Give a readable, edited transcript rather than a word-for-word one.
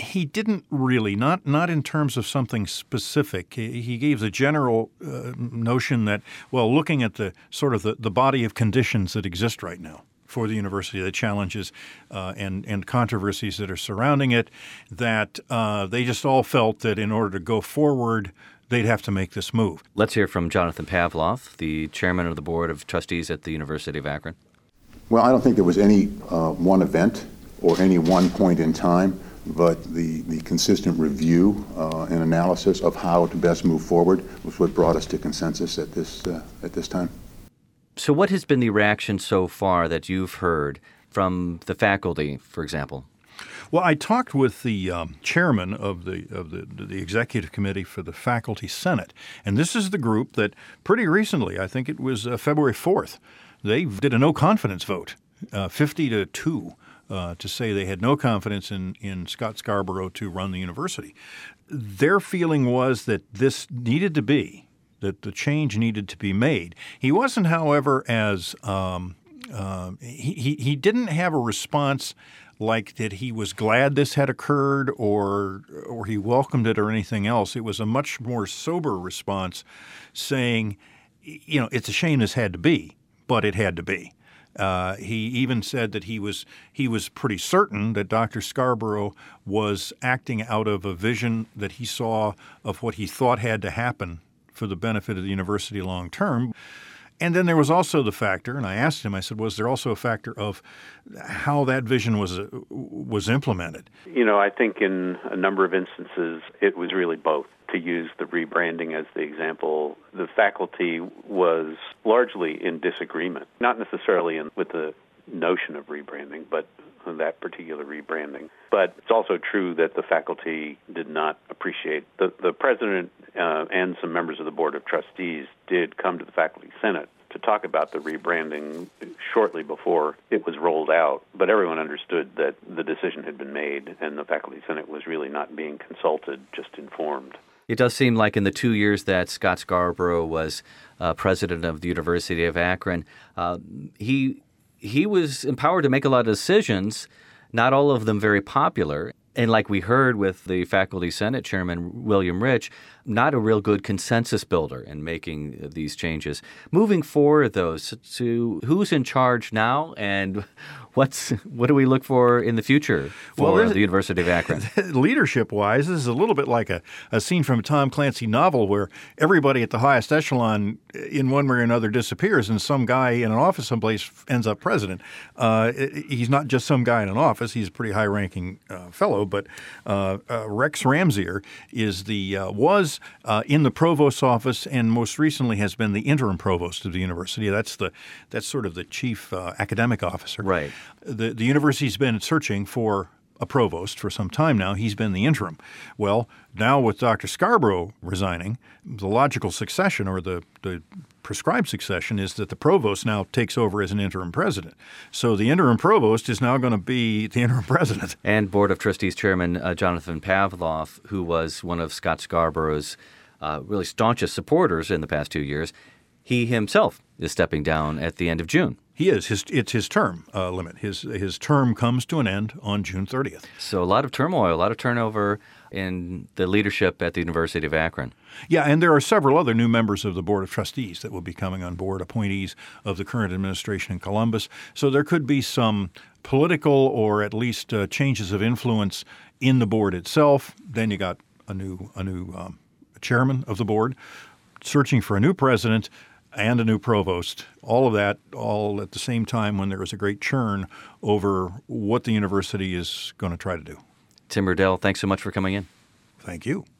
He didn't really, not in terms of something specific. He gave the general notion that, well, looking at the sort of the body of conditions that exist right now for the university, the challenges and controversies that are surrounding it, that they just all felt that in order to go forward, they'd have to make this move. Let's hear from Jonathan Pavlov, the chairman of the Board of Trustees at the University of Akron. Well, I don't think there was any one event or any one point in time, but the consistent review and analysis of how to best move forward was what brought us to consensus at this time. So what has been the reaction so far that you've heard from the faculty, for example? Well, I talked with the chairman of the executive committee for the Faculty Senate, and this is the group that pretty recently, I think it was February 4th, they did a no confidence vote, 50-2, to say they had no confidence in Scott Scarborough to run the university. Their feeling was that this needed to be, that the change needed to be made. He wasn't, however, as he didn't have a response like that he was glad this had occurred or he welcomed it or anything else. It was a much more sober response saying, it's a shame this had to be, but it had to be. He even said that he was pretty certain that Dr. Scarborough was acting out of a vision that he saw of what he thought had to happen for the benefit of the university long term. And then there was also the factor, and I asked him, I said, was there also a factor of how that vision was implemented? I think in a number of instances, it was really both. To use the rebranding as the example, the faculty was largely in disagreement, not necessarily with the notion of rebranding, but that particular rebranding. But it's also true that the faculty did not appreciate. The president and some members of the Board of Trustees did come to the Faculty Senate to talk about the rebranding shortly before it was rolled out, but everyone understood that the decision had been made and the Faculty Senate was really not being consulted, just informed. It does seem like in the 2 years that Scott Scarborough was president of the University of Akron, he was empowered to make a lot of decisions, not all of them very popular. And like we heard with the Faculty Senate Chairman, William Rich, not a real good consensus builder in making these changes. Moving forward, though, to who's in charge now and what do we look for in the future for the University of Akron? Leadership-wise, this is a little bit like a scene from a Tom Clancy novel where everybody at the highest echelon in one way or another disappears and some guy in an office someplace ends up president. He's not just some guy in an office. He's a pretty high-ranking fellow, but Rex Ramsier was in the provost's office and most recently has been the interim provost of the university. That's sort of the chief academic officer. Right. The university's been searching for a provost for some time now. He's been the interim. Well, now with Dr. Scarborough resigning, the logical succession or the prescribed succession is that the provost now takes over as an interim president. So the interim provost is now going to be the interim president. And Board of Trustees Chairman Jonathan Pavlov, who was one of Scott Scarborough's really staunchest supporters in the past 2 years, he himself is stepping down at the end of June. He is. It's his term limit. His term comes to an end on June 30th. So a lot of turmoil, a lot of turnover in the leadership at the University of Akron. Yeah, and there are several other new members of the Board of Trustees that will be coming on board, appointees of the current administration in Columbus. So there could be some political or at least changes of influence in the board itself. Then you got a new chairman of the board, searching for a new president and a new provost, all of that, all at the same time when there is a great churn over what the university is going to try to do. Tim Riddell, thanks so much for coming in. Thank you.